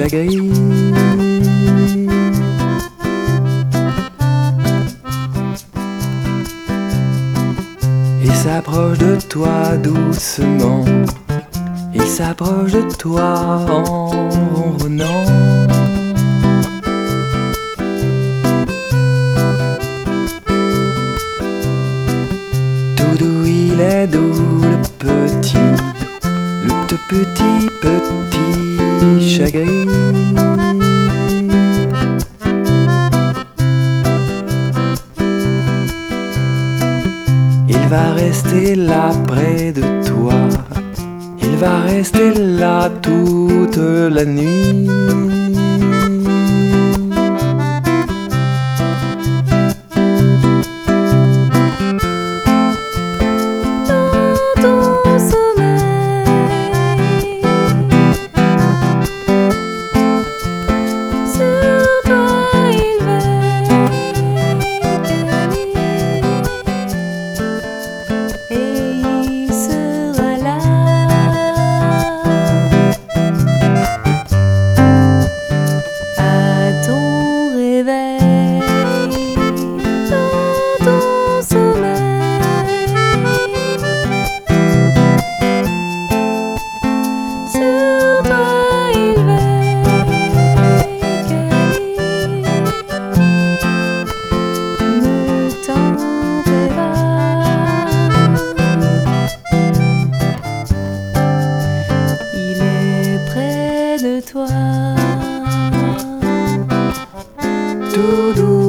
gris. Il s'approche de toi doucement, il s'approche de toi en ronronnant. Tout doux, il est doux, le tout petit chagrin. Il va rester là près de toi, il va rester là toute la nuit. Toi, tout doux.